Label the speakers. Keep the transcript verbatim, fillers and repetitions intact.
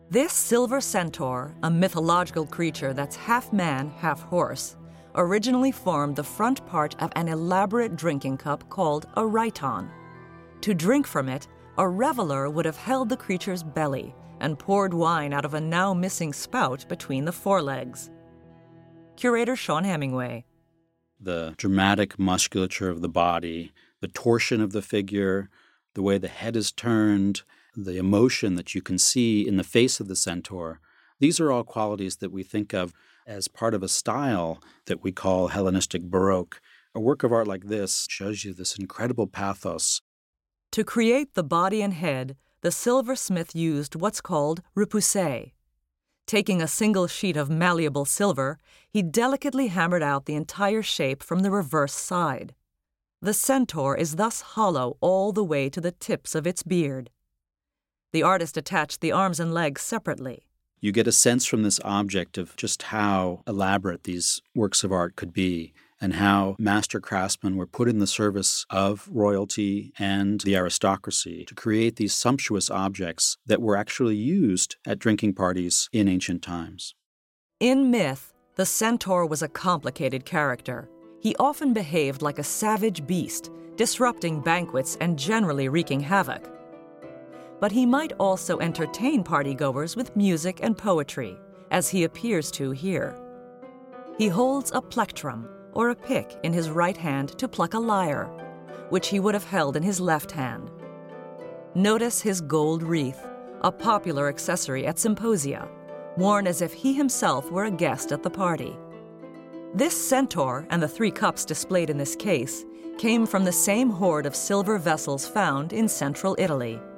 Speaker 1: This silver centaur, a mythological creature that's half man, half horse, originally formed the front part of an elaborate drinking cup called a rhyton. To drink from it, a reveler would have held the creature's belly and poured wine out of a now missing spout between the forelegs. Curator Sean Hemingway.
Speaker 2: The dramatic musculature of the body, the torsion of the figure, the way the head is turned, the emotion that you can see in the face of the centaur, these are all qualities that we think of as part of a style that we call Hellenistic Baroque. A work of art like this shows you this incredible pathos.
Speaker 1: To create the body and head, the silversmith used what's called repoussé. Taking a single sheet of malleable silver, he delicately hammered out the entire shape from the reverse side. The centaur is thus hollow all the way to the tips of its beard. The artist attached the arms and legs separately.
Speaker 2: You get a sense from this object of just how elaborate these works of art could be and how master craftsmen were put in the service of royalty and the aristocracy to create these sumptuous objects that were actually used at drinking parties in ancient times.
Speaker 1: In myth, the centaur was a complicated character. He often behaved like a savage beast, disrupting banquets and generally wreaking havoc. But he might also entertain partygoers with music and poetry, as he appears to here. He holds a plectrum, or a pick, in his right hand to pluck a lyre, which he would have held in his left hand. Notice his gold wreath, a popular accessory at symposia, worn as if he himself were a guest at the party. This centaur and the three cups displayed in this case came from the same hoard of silver vessels found in central Italy.